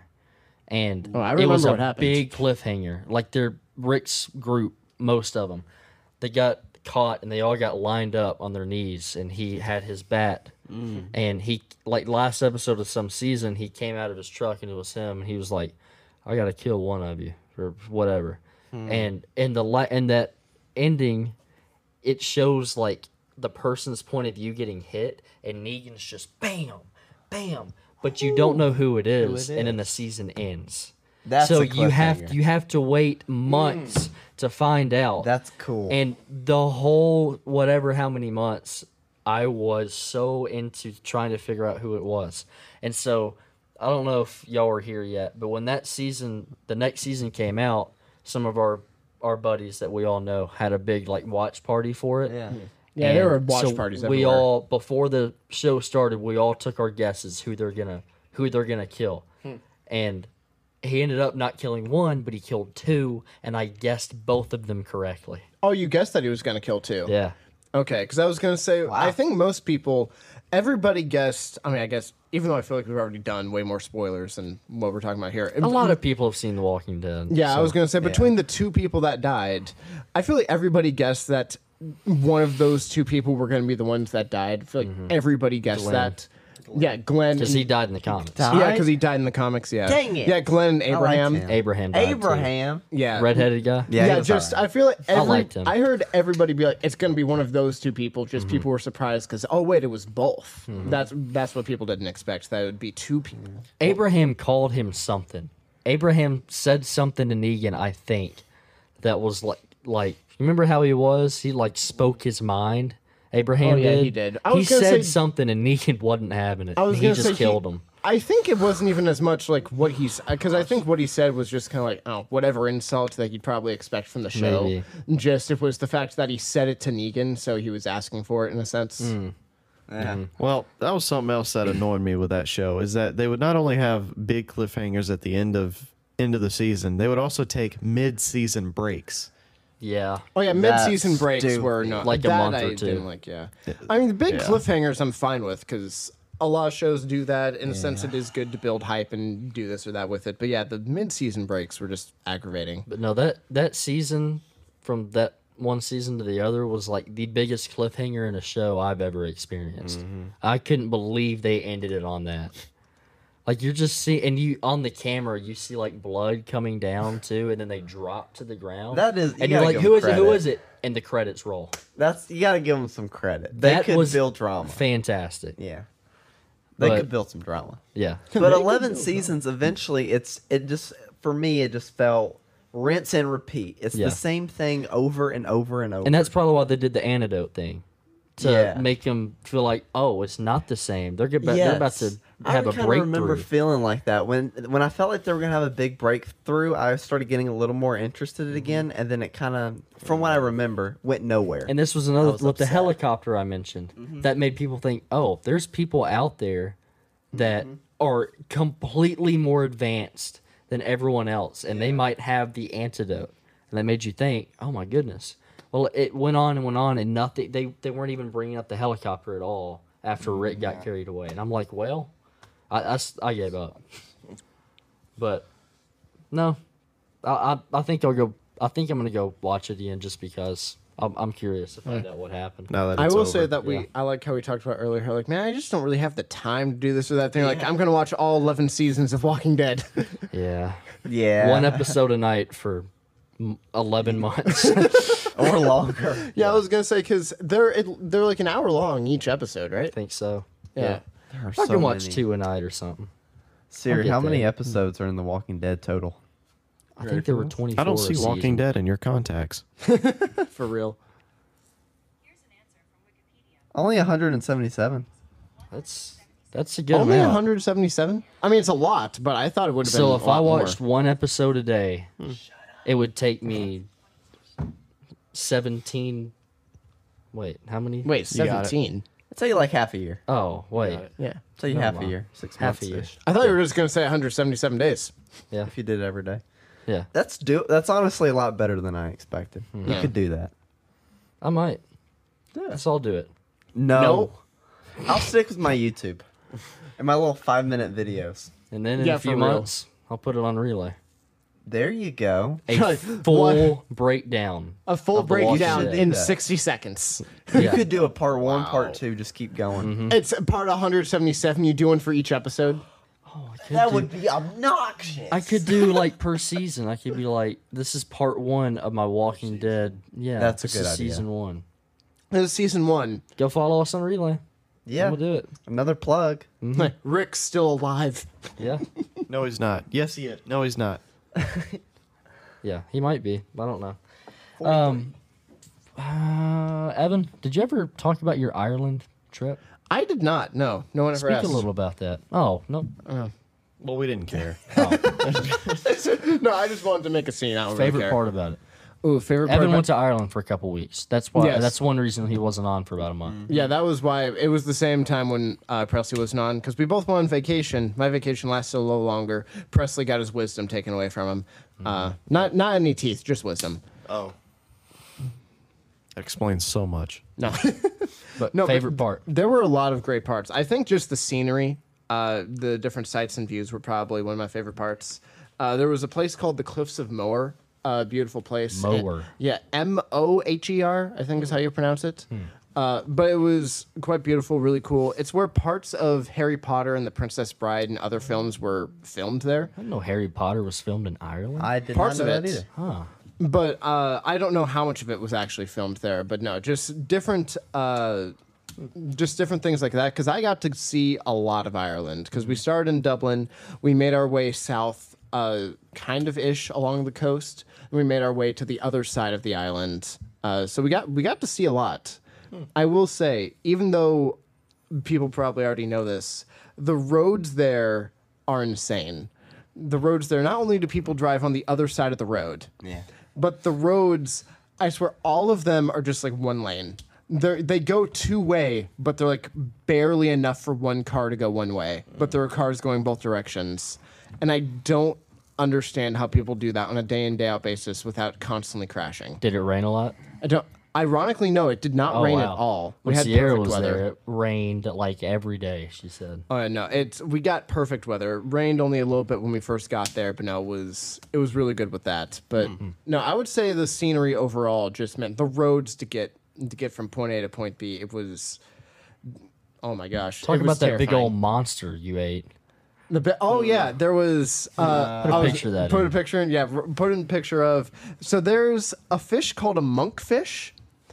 and Oh, I it was remember a what happened. big cliffhanger. Like their Rick's group, most of them, they got caught and they all got lined up on their knees, and he had his bat, Mm. and he like last episode of some season, he came out of his truck and it was him, and he was like, "I gotta kill one of you or whatever," Hmm. and in the li- in that ending, it shows like the person's point of view getting hit, and Negan's just bam, bam, but you don't know who it is, it and then the is. season ends. That's so a you have cliffhanger. you have to wait months to find out. That's cool. And the whole whatever how many months, I was so into trying to figure out who it was, and so I don't know if y'all were here yet, but when that season, the next season came out, some of our our buddies that we all know had a big like watch party for it. yeah. Yeah, there And were watch so parties We everywhere. all before the show started, we all took our guesses who they're gonna who they're gonna kill, Hmm. and he ended up not killing one, but he killed two, and I guessed both of them correctly. Oh, you guessed that he was going to kill two. Yeah, Okay, because I was going to say, I think most people, everybody guessed. I mean, I guess, even though I feel like we've already done way more spoilers than what we're talking about here. a lot of people have seen The Walking Dead. Yeah, I so- was going to say, between the two people that died, I feel like everybody guessed that one of those two people were going to be the ones that died. I feel like everybody guessed Glenn. that. Yeah, Glenn. because he died in the comics. Died? Yeah, because he died in the comics, yeah. Dang it. Yeah, Glenn and I liked Abraham. him. Abraham died too. Abraham. Yeah. redheaded guy. Yeah, Yeah, he was just alright. I feel like every, liked him. I heard everybody be like, it's going to be one of those two people. Just Mm-hmm. people were surprised because oh wait, it was both. That's that's what people didn't expect. That it would be two people. Abraham called him something. Abraham said something to Negan, I think, that was like like remember how he was? He like spoke his mind. Abraham Oh, yeah, did. he did. I he was gonna said say- something and Negan wasn't having it. I was he gonna just say killed he, him. I think it wasn't even as much like what he's because I think what he said was just kind of like oh whatever insult that you'd probably expect from the show. Maybe. Just it was the fact that he said it to Negan, so he was asking for it in a sense. Mm. Yeah. Well, that was something else that annoyed me with that show is that they would not only have big cliffhangers at the end of end of the season, they would also take mid-season breaks. Yeah. Oh yeah, mid-season That's breaks stupid. were not Like a that month I or two. Didn't like yeah. I mean the big Yeah. cliffhangers I'm fine with because a lot of shows do that. In a sense, it is good to build hype and do this or that with it. But yeah, the mid-season breaks were just aggravating. But no, that that season from that one season to the other was like the biggest cliffhanger in a show I've ever experienced. Mm-hmm. I couldn't believe they ended it on that. Like you're just seeing, and you on the camera, you see like blood coming down too, and then they drop to the ground. That is- you and you're gotta like, give who them is it? Who credit. is it? And the credits roll. That's you got to give them some credit. They That could was build drama. Fantastic. Yeah, they But- could build some drama. Yeah. But eleven seasons, eventually, it's it just for me, it just felt rinse and repeat. It's Yeah. the same thing over and over and over. And that's probably why they did the antidote thing, to Yeah. make them feel like, oh, it's not the same. They're about, they're about to have I a kinda breakthrough. remember feeling like that when when I felt like they were gonna have a big breakthrough. I started getting a little more interested again, and then it kind of, from what I remember, went nowhere. And this was another was with the upset. helicopter I mentioned that made people think, oh, there's people out there that are completely more advanced than everyone else, and they might have the antidote. And that made you think, oh my goodness. Well, it went on and went on, and nothing. They they weren't even bringing up the helicopter at all after Rick got carried away. And I'm like, well, I I s- I gave up. But no, I, I I think I'll go. I think I'm gonna go watch it again just because I'm I'm curious to find out what happened. Now that I it's will over. say that we, Yeah. I like how we talked about earlier. Like, man, I just don't really have the time to do this or that thing. Like, I'm gonna watch all eleven seasons of Walking Dead. Yeah, yeah, one episode a night for m- eleven months. or longer. yeah, I was gonna say because they're it, they're like an hour long each episode, right? I think so. Yeah. There are I so can watch many. two a night or something. Siri, get how many that. episodes are in The Walking Dead total? I think there were twenty-four. I don't see a Walking season. Dead in your contacts. For real. Only one hundred seventy-seven. That's that's a good Only amount. one hundred seventy-seven. I mean, it's a lot, but I thought it would have been. So a if I lot more. watched one episode a day, it would take me seventeen. Wait, how many? wait, You got it. seventeen. I'd say like half a year. Oh, wait. Yeah. I'd say you Oh, half wow. a year, six Half months a year. ish. I thought you were just gonna say one hundred seventy-seven days. Yeah, If you did it every day, yeah. that's do. That's honestly a lot better than I expected. You Yeah. could do that. I might. Let's all do it. No, No. I'll stick with my YouTube and my little five minute videos. And then in Yeah, a few for real. months, I'll put it on relay. There you go. A What? full breakdown. A full Of The Walking breakdown Dead. in That. sixty seconds. You Yeah. could do a part one, Wow. part two. Just keep going. It's part one hundred seventy-seven. You do one for each episode. Oh, I could That do- would be obnoxious. I could do like per season. I could be like, this is part one of my Walking Dead. Yeah, That's a this good is idea. season one. This is season one. Go follow us on relay. Yeah, We'll do it. another plug. Rick's still alive. Yeah, No, he's not. Yes, he is. No, he's not. yeah. He might be. I don't know. Um, uh, Evan, did you ever talk about your Ireland trip? I did not. No, no one ever Speak asked. a little about that. Oh no. Well, we didn't care. No, I just wanted to make a scene. I don't really Favorite care. part about it. Ooh, favorite part. Evan about- went to Ireland for a couple weeks. That's why. Yes. That's one reason he wasn't on for about a month. Yeah, that was why it was the same time when uh, Presley wasn't on because we both went on vacation. My vacation lasted a little longer. Presley got his wisdom taken away from him. Uh, not not any teeth, just wisdom. Oh. That explains so much. No, But No, but favorite part. there were a lot of great parts. I think just the scenery, uh, the different sights and views were probably one of my favorite parts. Uh, there was a place called the Cliffs of Moher. A beautiful place. Moher. It- yeah, M O H E R, I think is how you pronounce it. Uh, but it was quite beautiful, really cool. It's where parts of Harry Potter and The Princess Bride and other films were filmed there. I didn't know Harry Potter was filmed in Ireland. I did Parts not know of that it. either. huh. But uh, I don't know how much of it was actually filmed there. But no, just different, uh, just different things like that. Because I got to see a lot of Ireland. Because we started in Dublin, we made our way south, uh, kind of ish along the coast. And we made our way to the other side of the island. Uh, so we got we got to see a lot. I will say, even though people probably already know this, the roads there are insane. The roads there, not only do people drive on the other side of the road, Yeah. but the roads, I swear, all of them are just like one lane. They they go two way, but they're like barely enough for one car to go one way. But there are cars going both directions, and I don't understand how people do that on a day in day out basis without constantly crashing. Did it rain a lot? I don't. Ironically, no, it did not Oh, rain wow. at all. We When had Sierra perfect was weather. there, it rained like every day. She said. Oh yeah, no, it's we got perfect weather. It rained only a little bit when we first got there, but no, it was it was really good with that. But Mm-hmm. no, I would say the scenery overall just meant the roads to get to get from point A to point B. It was, oh my gosh, Talk it was about that big terrifying. old monster you ate. The bi- oh yeah, there was. Uh, Put a I was- picture of that Put in. a picture in. Yeah, r- put in a picture of. So there's a fish called a monkfish.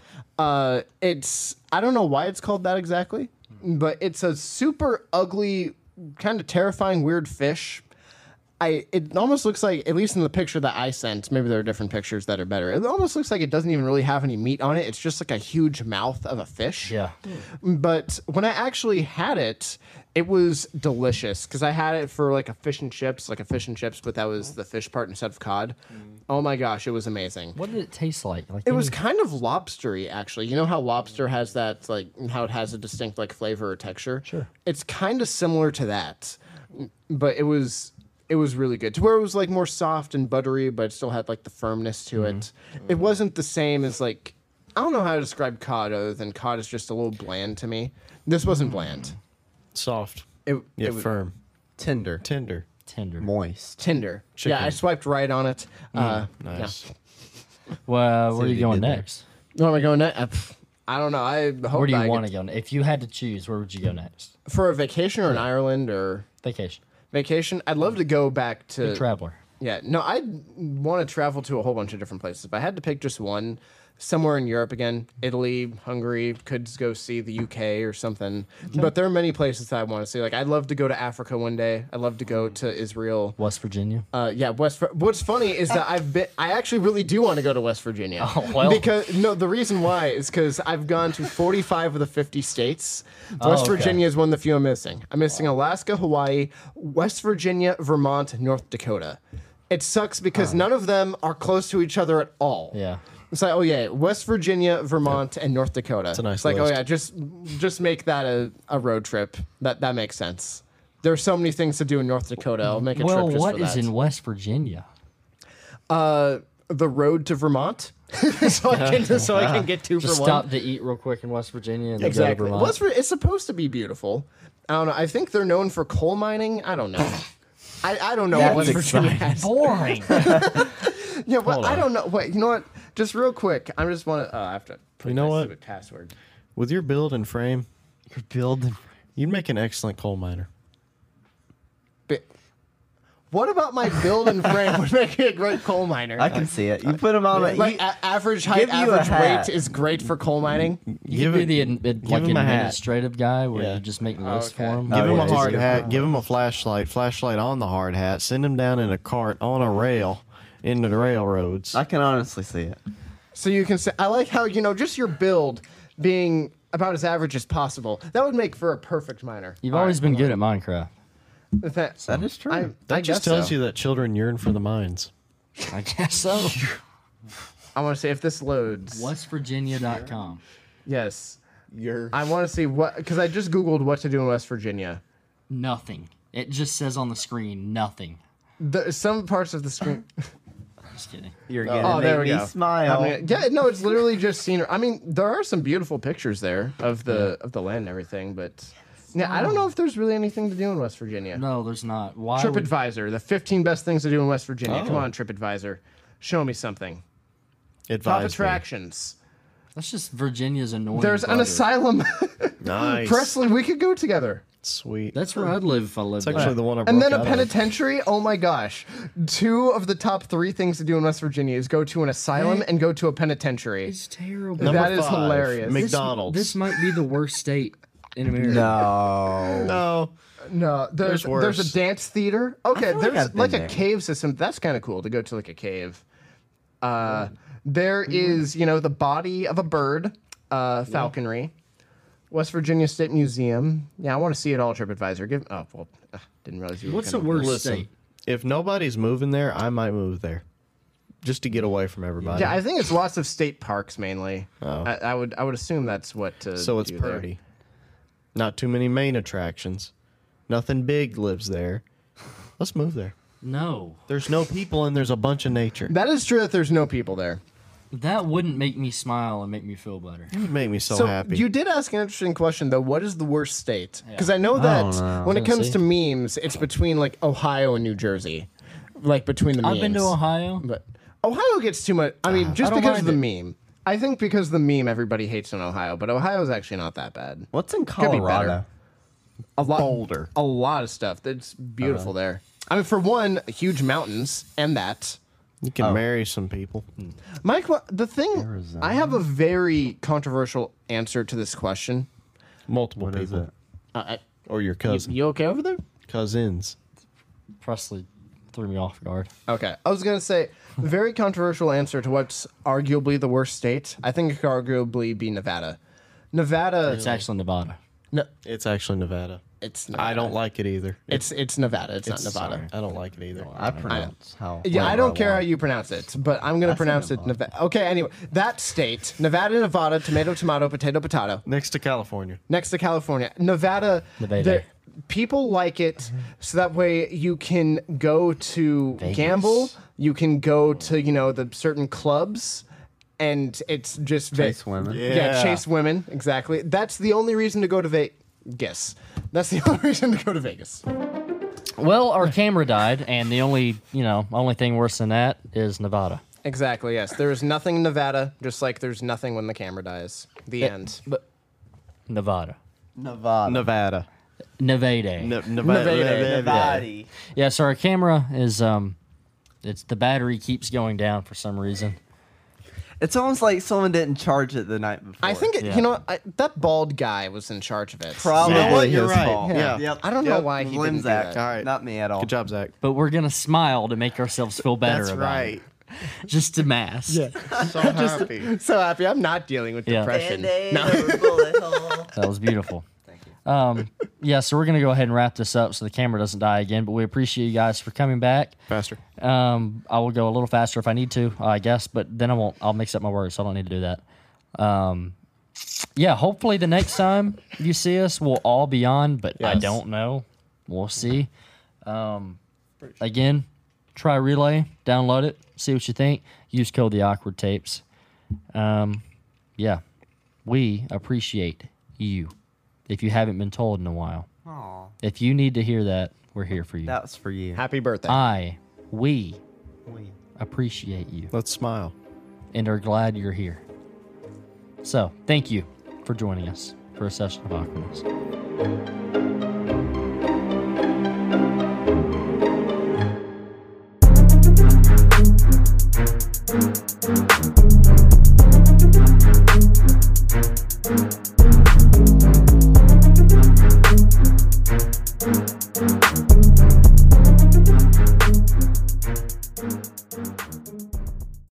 Uh, it's I don't know why it's called that exactly, but it's a super ugly, kind of terrifying, weird fish. I it almost looks like, at least in the picture that I sent, maybe there are different pictures that are better. It almost looks like it doesn't even really have any meat on it. It's just like a huge mouth of a fish. Yeah. But when I actually had it, it was delicious because I had it for like a fish and chips, like a fish and chips, but that was the fish part instead of cod. Oh my gosh, it was amazing. What did it taste like? Like It was any- kind of lobstery, actually. You know how lobster has that, like, how it has a distinct, like, flavor or texture? Sure. It's kind of similar to that, but it was it was really good. To where it was, like, more soft and buttery, but it still had, like, the firmness to it. It wasn't the same as, like, I don't know how to describe cod other than cod is just a little bland to me. This wasn't bland. Soft. It, Yeah, it was firm. Tender. Tender. tender. Moist. tender. Chicken. Yeah, I swiped right on it. Uh, Nice. Well, where what are you you going did there. next? Where am I going next? Uh, pff, I don't know. I hope Where do that I you want to get- go? ne- If you had to choose, where would you go next? For a vacation or in Ireland or Vacation. vacation? I'd love to go back to... Big traveler. Yeah, no, I want to travel to a whole bunch of different places. If I had to pick just one, somewhere in Europe again, Italy, Hungary, could go see the U K or something. But there are many places that I want to see. Like, I'd love to go to Africa one day. I'd love to go to Israel. West Virginia. Uh, yeah, West. What's funny is that I've been. I actually really do want to go to West Virginia. Oh, well. Because no, the reason why is because I've gone to forty-five of the fifty states. Oh, West okay. Virginia is one of the few I'm missing. I'm missing Alaska, Hawaii, West Virginia, Vermont, North Dakota. It sucks because none of them are close to each other at all. Yeah. It's like, oh yeah, West Virginia, Vermont, and North Dakota. It's a nice It's like, list. oh yeah, just just make that a, a road trip. That that makes sense. There are so many things to do in North Dakota. I'll make a Well, trip just what for is that. in West Virginia? Uh, the road to Vermont, so I can so I can get two Just for stop one. to eat real quick in West Virginia and then Exactly. go to Vermont. West Vir- it's supposed to be beautiful. I don't know. I think they're known for coal mining. I don't know. I, I don't know That's what West Virginia has. Boring. Yeah, but Hold I on. don't know. Wait, you know what? Just real quick, I just want to. Oh, I have to put You know my what? stupid password. With your build and frame, Your build. you'd make an excellent coal miner. But what about my build and frame would make me a great coal miner? I can see it. You put them on. a, like you, a- average height, give you a average hat. weight is great for coal mining. You Give could it- be the ad- ad- give like him a hat. administrative guy where Yeah. you just make Oh, lists okay. for him. Give Oh, him yeah, a just hard go hat. for- Give him a flashlight. Flashlight on the hard hat. Send him down in a cart on a rail into the railroads. I can honestly see it. So you can say, I like how, you know, just your build being about as average as possible. That would make for a perfect miner. You've All always right, been good at Minecraft. That, That is true. I, that I just guess tells so. you that children yearn for the mines. I guess so. I want to say if this loads. west virginia dot com. Yes. You're. I want to see what, because I just Googled what to do in West Virginia. Nothing. It just says on the screen, nothing. The, some parts of the screen. Just kidding. You're gonna Oh, make there we me go. smile. I mean, yeah, no, it's literally just scenery. I mean, there are some beautiful pictures there of the of the land and everything, but yeah, I don't know if there's really anything to do in West Virginia. No, there's not. Why would, TripAdvisor, the fifteen best things to do in West Virginia. Come Oh. on, TripAdvisor, show me something. Top Advise me. attractions. That's just Virginia's annoying. There's an brother. asylum. Nice. Presley, we could go together. Sweet. That's where I'd live if I lived It's there. actually the one I broke And then a out of. penitentiary. Oh my gosh. Two of the top three things to do in West Virginia is go to an asylum and go to a penitentiary. It's terrible. Number That is five, hilarious. This- McDonald's. This, might be the worst state in America. No. no. No, there's There's there's, worse. a dance theater. Okay, feel like there's I've like, been a there. cave system. That's kind of cool to go to like a cave. Uh, there is, you know, the body of a bird, uh, falconry. West Virginia State Museum. Yeah, I want to see it all. TripAdvisor. Give. Oh well, uh, didn't realize you. Were What's the kind worst Listen, state? if nobody's moving there, I might move there, just to get away from everybody. Yeah, I think it's lots of state parks mainly. Oh. I, I would I would assume that's what. To so it's do there. pretty. Not too many main attractions. Nothing big lives there. Let's move there. No. There's no people and there's a bunch of nature. That is true that there's no people there. That wouldn't make me smile and make me feel better. It would make me so, So happy. you did ask an interesting question though. What is the worst state? Because I know that don't know. when it comes Tennessee. to memes, it's between like Ohio and New Jersey, like between the memes. I've been to Ohio. but Ohio gets too much. I mean, just don't because of the mind meme. I think because of the meme, everybody hates on Ohio, but Ohio is actually not that bad. What's in Could be better. Colorado? A lot, Boulder. a lot of stuff. That's beautiful there. I mean, for one, huge mountains and that. You can marry some people. Mike, wha- the thing, I have a very controversial answer to this question. Multiple What is people. it? Uh, I- Or your you, cousin. you okay over there? Cousins. Presley threw me off guard. Okay. I was going to say, very controversial answer to what's arguably the worst state. I think it could arguably be Nevada. Nevada. It's actually Nevada. No, It's actually Nevada. it's Nevada. I don't like it either. It's it's Nevada. It's, It's- not Nevada. I don't like it either. I pronounce how. Yeah, I whatever don't care how want. you pronounce it, but I'm going to pronounce it Nevada. Okay, anyway, that state, Nevada, Nevada, tomato, tomato, potato, potato, Next to California. next to California. Nevada, Nevada. there- people like it so that way you can go to Vegas. gamble, you can go to, you know, the certain clubs, and it's just ve- Chase women. Yeah. Yeah. chase women, exactly. That's the only reason to go to Vegas. That's the only reason to go to Vegas. Well, our camera died, and the only, you know, only thing worse than that is Nevada. Exactly, yes. There is nothing in Nevada, just like there's nothing when the camera dies. The end. But Nevada. Nevada. Nevada. Nevada. Ne- Nevada. Nevada. Nevada. Yeah, so our camera is um it's the battery keeps going down for some reason. It's almost like someone didn't charge it the night before. I think, it, Yeah. you know, I, that bald guy was in charge of it. probably You know what? his You're right. fault. Yeah. Yep. I don't know Yep. why he Blame didn't do Zach. that. All right. Not me at all. Good job, Zach. But we're gonna smile to make ourselves feel better That's about right. it. Just to mask. So happy. So happy. I'm not dealing with Yeah. depression. Band-Aid No. over bullet hole. That was beautiful. Thank you. Um yeah, so we're gonna go ahead and wrap this up so the camera doesn't die again, but we appreciate you guys for coming back. Faster. Um, I will go a little faster if I need to, I guess, but then I won't. I'll mix up my words, so I don't need to do that. Um, yeah, hopefully the next time you see us, we'll all be on, but I Yes. don't know. We'll see. Um, again, try Relay, download it, see what you think. Use code the awkward tapes. Um, yeah, we appreciate you. If you haven't been told in a while, Aw, if you need to hear that, we're here for you. that was for you. Happy birthday. I, we We- appreciate you Let's smile. and are glad you're here. So, thank you for joining us for a session of awkwardness.